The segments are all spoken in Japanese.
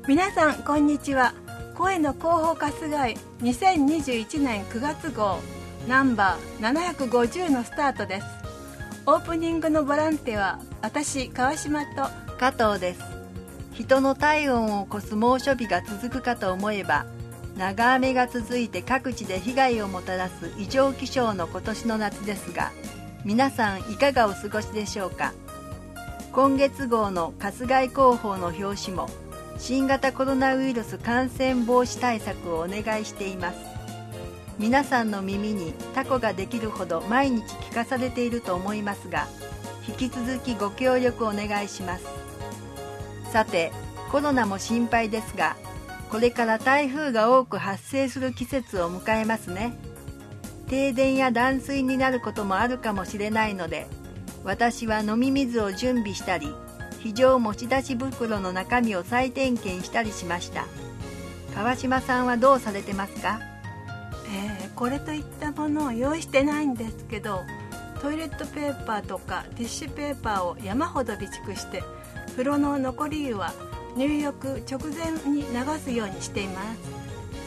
皆さんこんにちは。声の広報春日井2021年9月号ナンバー750のスタートです。オープニングのボランティアは私川島と加藤です。人の体温を越す猛暑日が続くかと思えば、長雨が続いて各地で被害をもたらす異常気象の今年の夏ですが、皆さんいかがお過ごしでしょうか。今月号の春日井広報の表紙も新型コロナウイルス感染防止対策をお願いしています。皆さんの耳にタコができるほど毎日聞かされていると思いますが、引き続きご協力お願いします。さて、コロナも心配ですが、これから台風が多く発生する季節を迎えますね。停電や断水になることもあるかもしれないので、私は飲み水を準備したり、非常持ち出し袋の中身を再点検したりしました。川島さんはどうされてますか？ これといったものを用意してないんですけど、トイレットペーパーとかティッシュペーパーを山ほど備蓄して、風呂の残り湯は入浴直前に流すようにしています。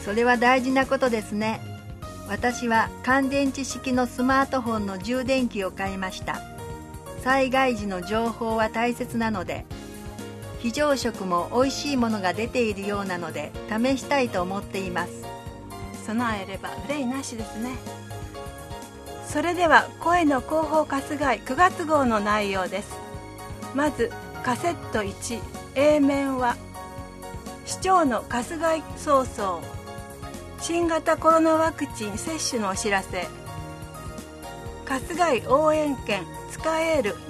それは大事なことですね。私は乾電池式のスマートフォンの充電器を買いました。災害時の情報は大切なので、非常食も美味しいものが出ているようなので試したいと思っています。 備えれば憂いなしですね。それでは声の広報春日井9月号の内容です。まずカセット1 A 面は市長の春日井早々、新型コロナワクチン接種のお知らせ、春日井応援券使える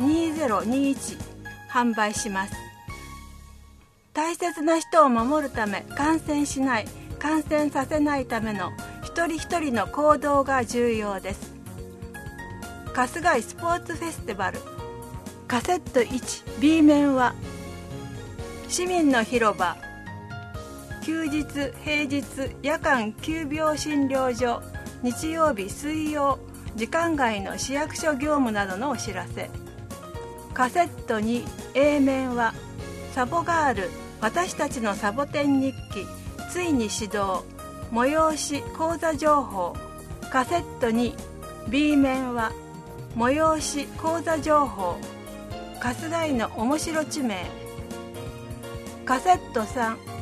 2021販売します。大切な人を守るため、感染しない、感染させないための一人一人の行動が重要です。春日井スポーツフェスティバルカセット 1B 面は市民の広場、休日平日夜間急病診療所、日曜日水曜時間外の市役所業務などのお知らせ。カセット 2A 面はサボガール私たちのサボテン日記ついに始動、催し講座情報。カセット 2B 面は催し講座情報、春日井の面白地名。カセット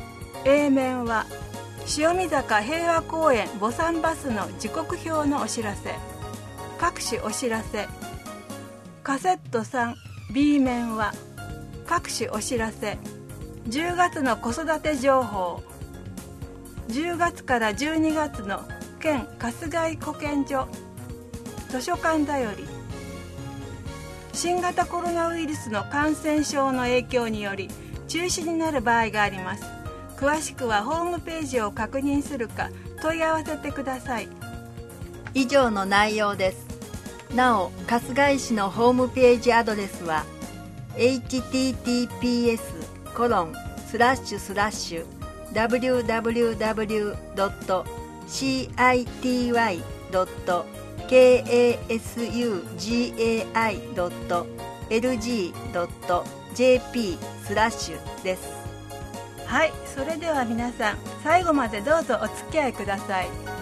3A 面は塩見坂平和公園墓参バスの時刻表のお知らせ、各種お知らせ。カセット 3B 面は各種お知らせ、10月の子育て情報、10月から12月の県春日井保健所図書館だより、新型コロナウイルスの感染症の影響により中止になる場合があります。詳しくはホームページを確認するか問い合わせてください。 以上の内容です。なお、春日井市のホームページアドレスは https://www.city.ksugai.lg.jp/ です。 はい、それでは皆さん最後までどうぞお付き合いください。